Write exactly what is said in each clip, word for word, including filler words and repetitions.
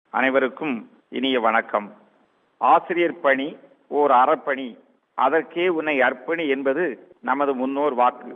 அனைவருக்கும் இனிய வணக்கம். ஆசிரியர் பணி ஓர் அறப்பணி, அதற்கே உன்னை அர்ப்பணி என்பது நமது முன்னோர் வாக்கு.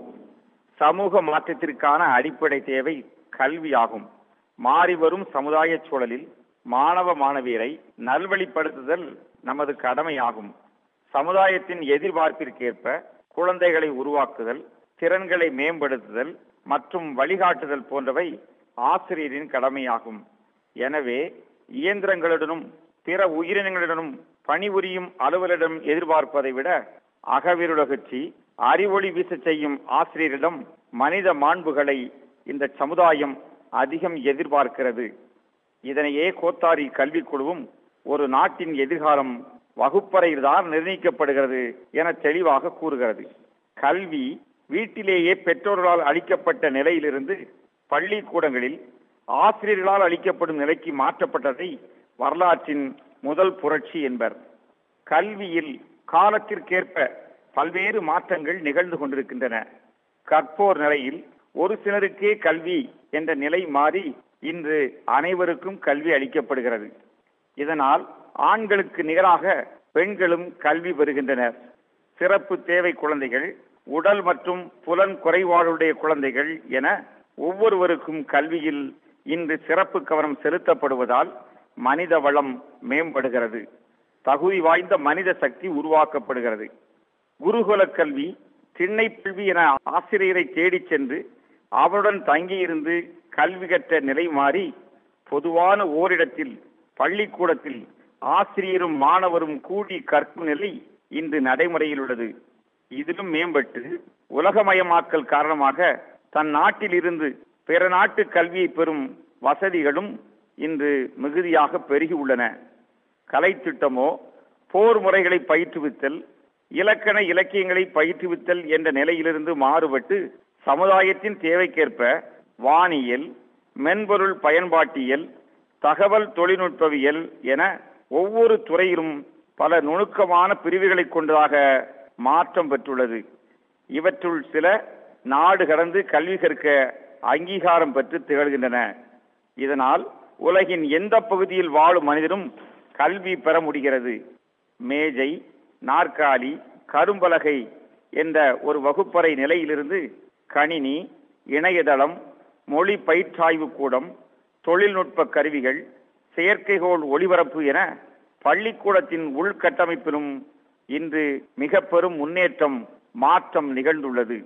சமூக மாற்றத்திற்கான அடிப்படை தேவை கல்வியாகும். மாறிவரும் சமுதாய சூழலில் மாணவ மாணவியரை நல்வழிப்படுத்துதல் நமது கடமையாகும். சமுதாயத்தின் எதிர்பார்ப்பிற்கேற்ப குழந்தைகளை உருவாக்குதல், திறன்களை மேம்படுத்துதல் மற்றும் வழிகாட்டுதல் போன்றவை ஆசிரியரின் கடமையாகும். எனவே இயந்திரங்களுடனும் பிற உயிரினங்களுடனும் பணிபுரியும் அலுவலரிடம் எதிர்பார்ப்பதை விட அகவிருளகற்றி அறிவொளி வீச செய்யும் ஆசிரியரிடம் மனித மாண்புகளை இந்த சமுதாயம் அதிகம் எதிர்பார்க்கிறது. இதனையே கோத்தாரி கல்விக் குழுவும் ஒரு நாட்டின் எதிர்காலம் வகுப்பறையில்தான் நிர்ணயிக்கப்படுகிறது என தெளிவாக கூறுகிறது. கல்வி வீட்டிலேயே பெற்றோர்களால் அளிக்கப்பட்ட நிலையிலிருந்து பள்ளிக்கூடங்களில் ஆசிரியர்களால் அளிக்கப்படும் நிலைக்கு மாற்றப்பட்டதை வரலாற்றின் முதல் புரட்சி என்பர். கல்வியில் காலத்திற்கேற்ப பல்வேறு மாற்றங்கள் நிகழ்ந்து கொண்டிருக்கின்றன. கற்போர் நிலையில் ஒரு சிலருக்கே கல்வி என்ற நிலை மாறி இன்று அனைவருக்கும் கல்வி அளிக்கப்படுகிறது. இதனால் ஆண்களுக்கு நிகராக பெண்களும் கல்வி பெறுகின்றனர். சிறப்பு தேவை குழந்தைகள், உடல் மற்றும் புலன் குறைபாடுடைய குழந்தைகள் என ஒவ்வொருவருக்கும் கல்வியில் இன்று சிறப்பு கவனம் செலுத்தப்படுவதால் மனித வளம் மேம்படுகிறது. தகுதி வாய்ந்த மனித சக்தி உருவாக்கப்படுகிறது. குருகுல கல்வி, திண்ணை கல்வி என ஆசிரியரை தேடிச் சென்று அவருடன் தங்கியிருந்து கல்வி கற்ற நிலை மாறி பொதுவான ஓரிடத்தில் பள்ளிக்கூடத்தில் ஆசிரியரும் மாணவரும் கூடி கற்கும் நிலை இன்று நடைமுறையில் உள்ளது. இதிலும் மேம்பட்டு உலகமயமாக்கல் காரணமாக தன் நாட்டில் இருந்து பிற நாட்டு கல்வியை பெறும் வசதிகளும் இன்று மிகுதியாக பெருகி உள்ளன. கலை திட்டமோ போர் முறைகளை பயிற்றுவித்தல், இலக்கண இலக்கியங்களை பயிற்றுவித்தல் என்ற நிலையிலிருந்து மாறுபட்டு சமுதாயத்தின் தேவைக்கேற்ப வானியல், மென்பொருள் பயன்பாட்டியல், தகவல் தொழில்நுட்பவியல் என ஒவ்வொரு துறையிலும் பல நுணுக்கமான பிரிவுகளை கொண்டதாக மாற்றம் பெற்றுள்ளது. இவற்றுள் சில நாடு கடந்து கல்வி கற்க அங்கீகாரம் பெற்று திகழ்கின்றன. இதனால் உலகின் எந்த பகுதியில் வாழும் மனிதரும் கல்வி பெற முடிகிறது. மேஜை, நாற்காலி, கரும்பலகை என்ற ஒரு வகுப்பறை நிலையிலிருந்து கணினி, இணையதளம், மொழி பயிற்றாய்வு கூடம், தொழில்நுட்ப கருவிகள், செயற்கைக்கோள் ஒளிபரப்பு என பள்ளிக்கூடத்தின் உள்கட்டமைப்பிலும் இன்று மிக பெரும் முன்னேற்றம் மாற்றம் நிகழ்ந்துள்ளது.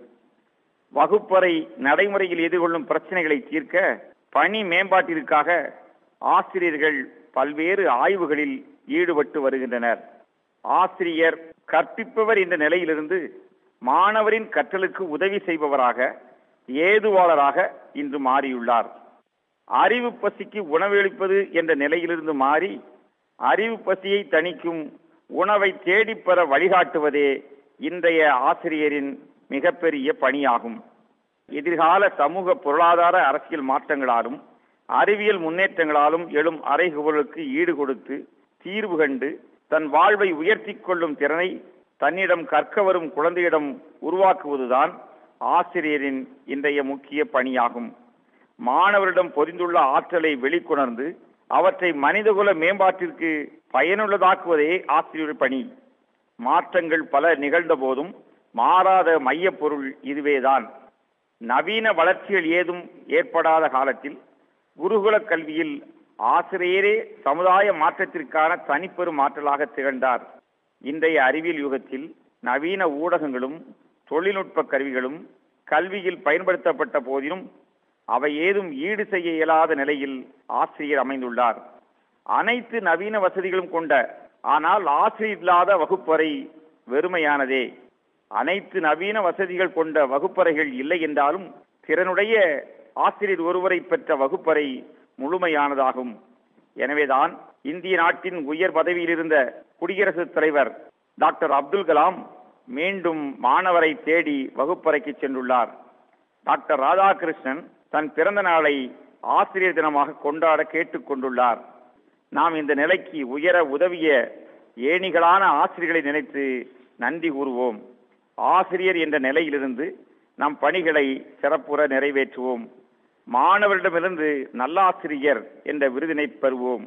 வகுப்பறை நடைமுறையில் எதிர்கொள்ளும் பிரச்சனைகளை தீர்க்க பணி மேம்பாட்டிற்காக ஆசிரியர்கள் பல்வேறு ஆய்வுகளில் ஈடுபட்டு வருகின்றனர். ஆசிரியர் கற்பிப்பவர் என்ற நிலையிலிருந்து மாணவரின் கற்றலுக்கு உதவி செய்பவராக, ஏதுவாளராக இன்று மாறியுள்ளார். அறிவு பசிக்கு உணவளிப்பது என்ற நிலையிலிருந்து மாறி அறிவு பசியை தணிக்கும் உணவை தேடிப்பெற வழிகாட்டுவதே இன்றைய ஆசிரியரின் மிகப்பெரிய பணியாகும். எதிர்கால சமூக பொருளாதார அரசியல் மாற்றங்களாலும் அறிவியல் முன்னேற்றங்களாலும் எழும் அறைகூவலுக்கு ஈடு கொடுத்து தீர்வு கண்டு தன் வாழ்வை உயர்த்தி கொள்ளும் திறனை தன்னிடம் கற்க வரும் குழந்தையிடம் உருவாக்குவதுதான் ஆசிரியரின் இன்றைய முக்கிய பணியாகும். மாணவரிடம் பொதிந்துள்ள ஆற்றலை வெளிக்கொணர்ந்து அவற்றை மனிதகுல மேம்பாட்டிற்கு பயனுள்ளதாக்குவதே ஆசிரியர் பணி. மாற்றங்கள் பல நிகழ்ந்த போதும் மாறாத மைய பொருள் இதுவேதான். நவீன வளர்ச்சிகள் ஏதும் ஏற்படாத காலத்தில் குருகுல கல்வியில் ஆசிரியரே சமுதாய மாற்றத்திற்கான தனிப்பெரும் ஆற்றலாக திகழ்ந்தார். இன்றைய அறிவியல் யுகத்தில் நவீன ஊடகங்களும் தொழில்நுட்ப கருவிகளும் கல்வியில் பயன்படுத்தப்பட்ட போதிலும் அவை ஏதும் ஈடு செய்ய இயலாத நிலையில் ஆசிரியர் அமைந்துள்ளார். அனைத்து நவீன வசதிகளும் கொண்ட ஆனால் ஆசிரியர் இல்லாத வகுப்பறை வெறுமையானதே. அனைத்து நவீன வசதிகள் கொண்ட வகுப்பறைகள் இல்லை என்றாலும் திறனுடைய ஆசிரியர் ஒருவரை பெற்ற வகுப்பறை முழுமையானதாகும். எனவேதான் இந்திய நாட்டின் உயர் பதவியில் இருந்த குடியரசுத் தலைவர் டாக்டர் அப்துல் கலாம் மீண்டும் மாணவரை தேடி வகுப்பறைக்கு சென்றுள்ளார். டாக்டர் ராதாகிருஷ்ணன் தன் பிறந்த நாளை ஆசிரியர் தினமாக கொண்டாட கேட்டுக் கொண்டுள்ளார். நாம் இந்த நிலைக்கு உயர உதவிய ஏணிகளான ஆசிரியர்களை நினைத்து நன்றி கூறுவோம். ஆசிரியர் என்ற நிலையிலிருந்து நம் பணிகளை சிறப்புற நிறைவேற்றுவோம். மாணவரிடமிருந்து நல்லாசிரியர் என்ற விருதினை பெறுவோம்.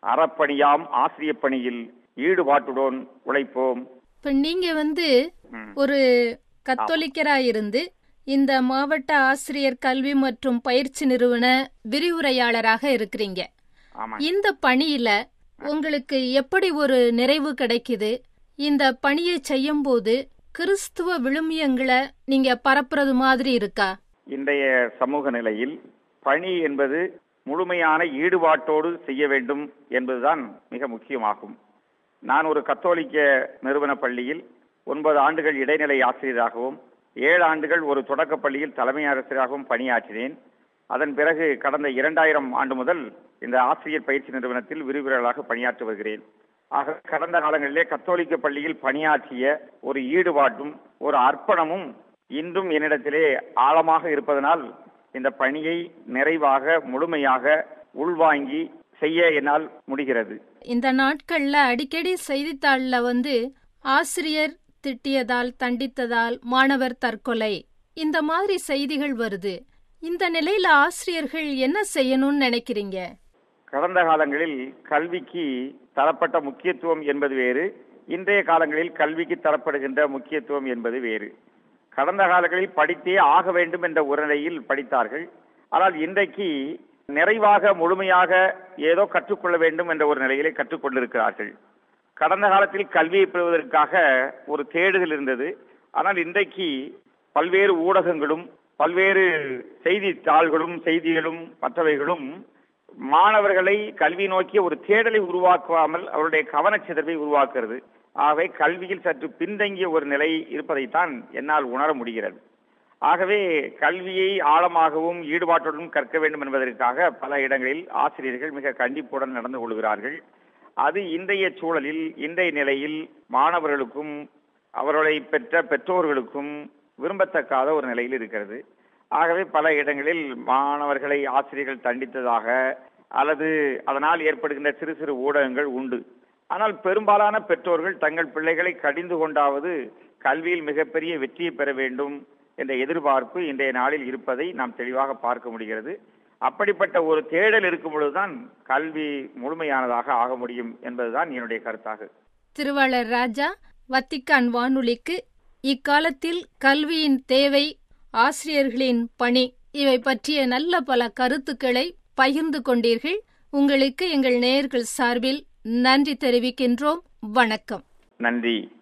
அறப்பணியாம் ஆசிரியப் பணியில் ஈடுபாட்டுடன் உழைப்போம். இப்ப நீங்க வந்து ஒரு கத்தோலிக்கராயிருந்து இந்த மாவட்ட ஆசிரியர் கல்வி மற்றும் பயிற்சி நிறுவன விரிவுரையாளராக இருக்கிறீங்க. இந்த பணியில உங்களுக்கு எப்படி ஒரு நிறைவு கிடைக்குது? இந்த பணியை செய்யும் போது கிறிஸ்துவ விழுமியங்களை நீங்க பரப்புறது மாதிரி இருக்கா? இன்றைய சமூக நிலையில் பணி என்பது முழுமையான ஈடுபாட்டோடு செய்ய வேண்டும் என்பதுதான் மிக முக்கியமாகும். நான் ஒரு கத்தோலிக்க நிறுவன பள்ளியில் ஒன்பது ஆண்டுகள் இடைநிலை ஆசிரியராகவும் ஏழு ஆண்டுகள் ஒரு தொடக்க பள்ளியில் தலைமை ஆசிரியராகவும் பணியாற்றினேன். அதன் பிறகு கடந்த இரண்டாயிரம் ஆண்டு முதல் இந்த ஆசிரியர் பயிற்சி நிறுவனத்தில் விரிவுரையாளராக பணியாற்றி வருகிறேன். ஆக கடந்த காலங்களிலே கத்தோலிக்க பள்ளியில் பணியாற்றிய ஒரு ஈடுபாட்டும் ஒரு அர்ப்பணமும் இன்றும் என்னிடத்திலே ஆழமாக இருப்பதனால் இந்த பணியை நிறைவாக முழுமையாக உள்வாங்கி செய்ய என்னால் முடிகிறது. இந்த நாட்கள்ல அடிக்கடி செய்தித்தாள்ல வந்து ஆசிரியர் திட்டியதால் தண்டித்ததால் மாணவர் தற்கொலை இந்த மாதிரி செய்திகள் வருது. இந்த நிலையில ஆசிரியர்கள் என்ன செய்யணும்னு நினைக்கிறீங்க? கடந்த காலங்களில் கல்விக்கு தரப்பட்ட முக்கியத்துவம் என்பது வேறு, இன்றைய காலங்களில் கல்விக்கு தரப்படுகின்ற முக்கியத்துவம் என்பது வேறு. கடந்த காலங்களில் படித்தே ஆக வேண்டும் என்ற ஒரு நிலையில் படித்தார்கள். ஆனால் இன்றைக்கு நிறைவாக முழுமையாக ஏதோ கற்றுக்கொள்ள வேண்டும் என்ற ஒரு நிலையிலே கற்றுக்கொண்டிருக்கிறார்கள். கடந்த காலத்தில் கல்வியை பெறுவதற்காக ஒரு தேடுதல் இருந்தது. ஆனால் இன்றைக்கு பல்வேறு ஊடகங்களும் பல்வேறு செய்தித்தாள்களும் செய்திகளும் மற்றவைகளும் மாணவர்களை கல்வி நோக்கிய ஒரு தேடலை உருவாக்காமல் அவருடைய கவனச்சிதறவை உருவாக்குகிறது. ஆகவே கல்வியில் சற்று பின்தங்கிய ஒரு நிலை இருப்பதைத்தான் என்னால் உணர முடிகிறது. ஆகவே கல்வியை ஆழமாகவும் ஈடுபாட்டுடன் கற்க வேண்டும் என்பதற்காக பல இடங்களில் ஆசிரியர்கள் மிக கண்டிப்புடன் நடந்து கொள்கிறார்கள். அது இன்றைய சூழலில் இன்றைய நிலையில் மாணவர்களுக்கும் அவர்களை பெற்ற பெற்றோர்களுக்கும் விரும்பத்தக்காத ஒரு நிலையில் இருக்கிறது. ஆகவே பல இடங்களில் மாணவர்களை ஆசிரியர்கள் தண்டித்ததாக அல்லது அதனால் ஏற்படுகின்ற சிறு சிறு ஊடகங்கள் உண்டு. ஆனால் பெரும்பாலான பெற்றோர்கள் தங்கள் பிள்ளைகளை கடிந்து கொண்டாவது கல்வியில் மிகப்பெரிய வெற்றியை பெற வேண்டும் என்ற எதிர்பார்ப்பு இன்றைய நாளில் இருப்பதை நாம் தெளிவாக பார்க்க முடிகிறது. அப்படிப்பட்ட ஒரு தேடல் இருக்கும் பொழுதுதான் கல்வி முழுமையானதாக ஆக முடியும் என்பதுதான் என்னுடைய கருத்தாக. திருவாளர் ராஜா, வத்திக்கான் வானொலிக்கு இக்காலத்தில் கல்வியின் தேவை, ஆசிரியர்களின் பணி இவை பற்றிய நல்ல பல கருத்துக்களை பகிர்ந்து கொண்டீர்கள். உங்களுக்கு எங்கள் நேயர்கள் சார்பில் நன்றி தெரிவிக்கின்றோம். வணக்கம். நன்றி.